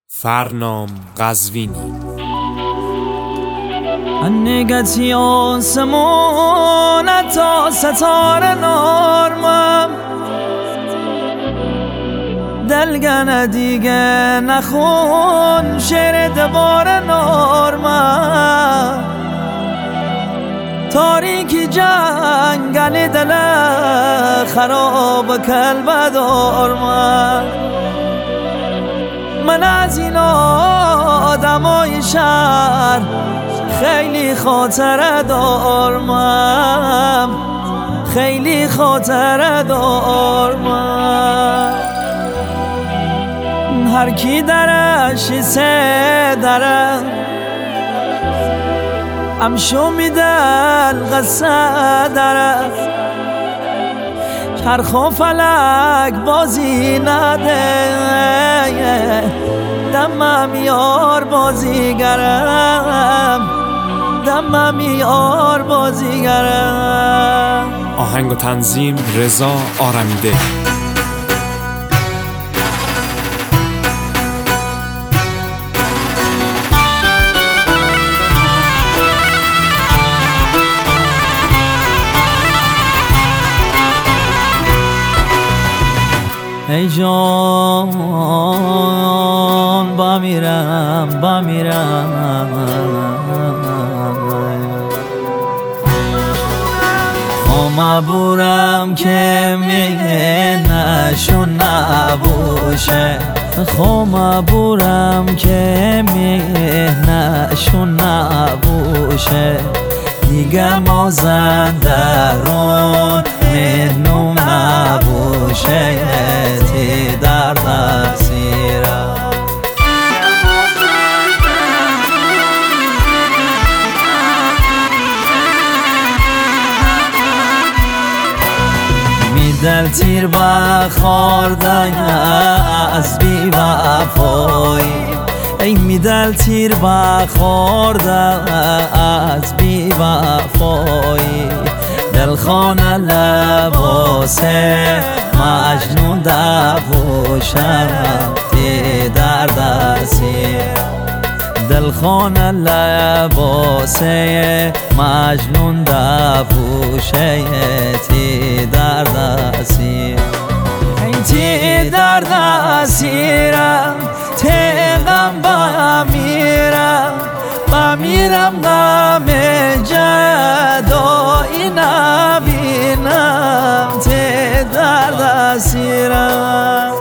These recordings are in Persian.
فرنام قزوینی. نگتی آسمون تا ستاره نارمم دلگنه دیگه نخون شعر دبار نارمم تاریکی جنگل دل خراب کلب دارمم من از این آدمای شهر خیلی خاطره دارم خیلی خاطره دارم هر کی درش سه دره امشو میدل قصه دره چرخ و فلک بازی نده دمم یار بازیگرم دمم یار بازیگرم. آهنگ و تنظیم رضا آرمیده. ای جان بمیرم مبورم که مهنشو نبوشه مبورم که مهنشو نبوشه دیگه مازندرون مهنو نبوشه تی در دستیرم دل تیر بخوردن از بی وفایی ای می دل تیر بخوردن از بی وفایی دل خانه لباسه مجنون دبوشم تی در دستی دل خانه لباسه مجنون دبوشه تی در دستی تی در دستیرم تی غم بمیرم غم جدایی نبینم تی در دستیرم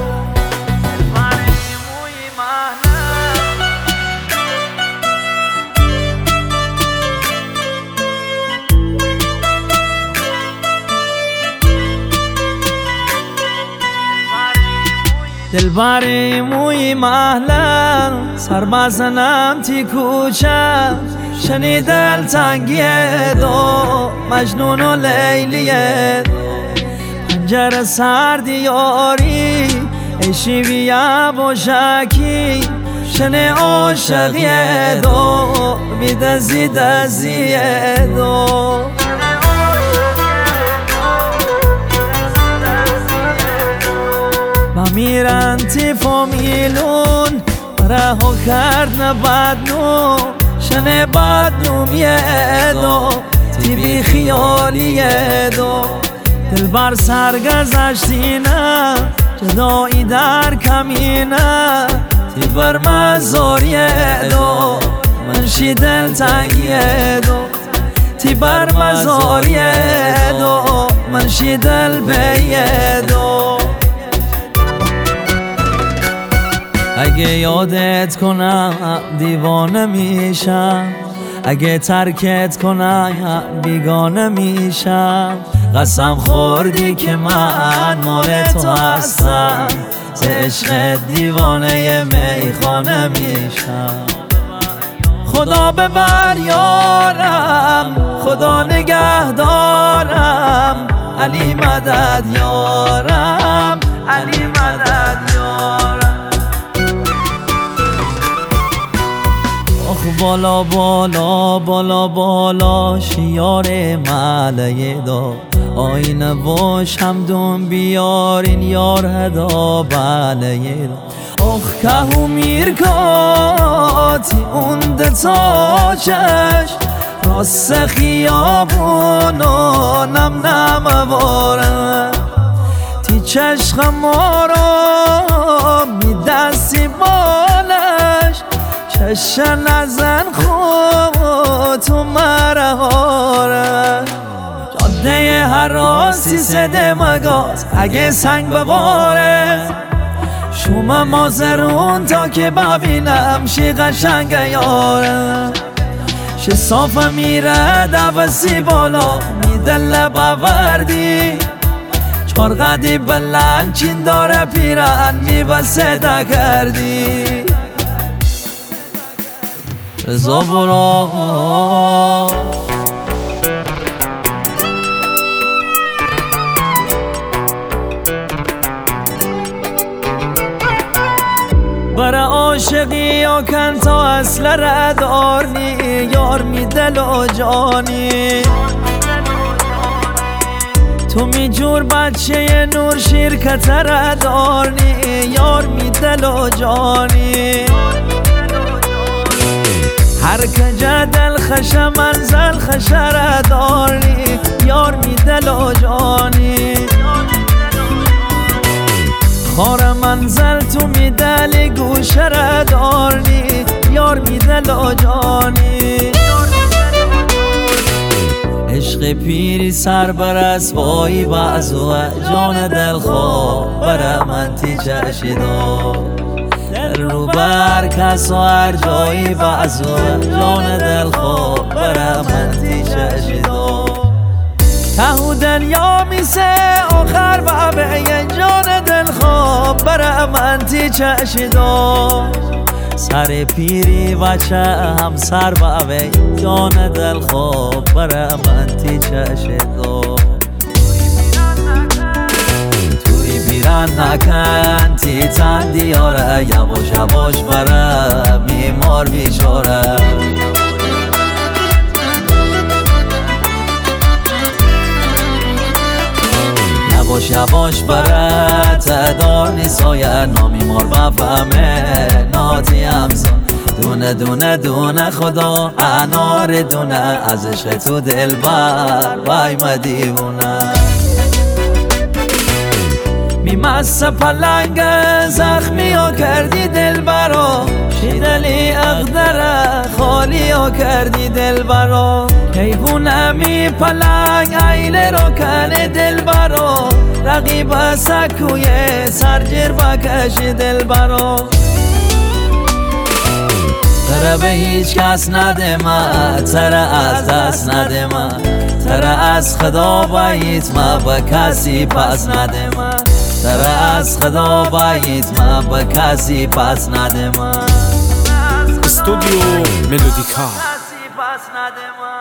دل بری موی محلم سر بزنم تی کوچه شنی دل تنگیه دو مجنون و لیلیه پنجره سردی یاری ای شیویه باشکی شنی عاشقیه دو بیدزی دزیه دو میرن تی فامیلون رها کرد نبدنو شنه بدنوم یه دو تی بی خیالی دو دل بر سرگذشتینه جدایی در کمینه تی بر مزاری دو منشی دل تنگی دو تی بر مزاری دو منشی دل بی دو اگه یادت کنم دیوانه میشم اگه ترکت کنم بیگانه میشم قسم خوردی که من مال تو هستم ز عشق دیوانه میخانه میشم خدا ببر یارم خدا نگه دارم علی مدد یارم علی مدد یارم بالا بالا بالا بالا شیار ملعه دا آینه باش همدون بیارین یار هدا بله Och kahu mirkati unde taçeş راست خیابون و نم نمواره تی چشم ما رو میدستی بالش چشم نزن خود تو مرهاره جاده هراسی سده مگاز اگه سنگ بباره شوم مازرون تا که ببینم شی قشنگ یاره شه صافه میره دوستی بالا میدل باوردی چار قدی بلند چین داره پیرن میبسه کردی رضا برو برا عاشقی یا کن تا اصل ردارنی یار می دل و جانی تو می جور بچه نور شرکت ردارنی یار می دل و جانی هر کجا دل خش منزل خش ردارنی یار می دل و جانی خار منزل تو میدلی گوش ردارنی یار میدل و جانی عشق پیری سر برس وای بعضوه جان دل خواب برا من تی چشیدو دل رو بر کس و هر جایی بعضوه جان دل خواب برا من تی چشیدو تهو دنیا میسه آخر بابه جان دل خواب برا من تی چشیدو سر پیری بچه هم سر بابه جان دل خواب برا من تی چشیدو توی بیران نکن تی تن دیاره یواش یواش برا میمار بیچاره یواش یواش برات دار نیسای نامی مار بفهمه ناتی همزان دونه دونه دونه خدا انار دونه از عشق تو دل بر وای مدیونه میمسه پلنگ زخمی ها کردی دل برا شیدلی اغدره خالی ها کردی دل برا کیوونه می پلنگ ایله رو کنه دل برا رقیب سکوی سرجر بکشی دل برا تره به هیچ کس نده من تره از دست نده من تره از خدا باید ما به کسی پس نده من تره از خدا باید ما به کسی پس نده من استودیو ملودیکا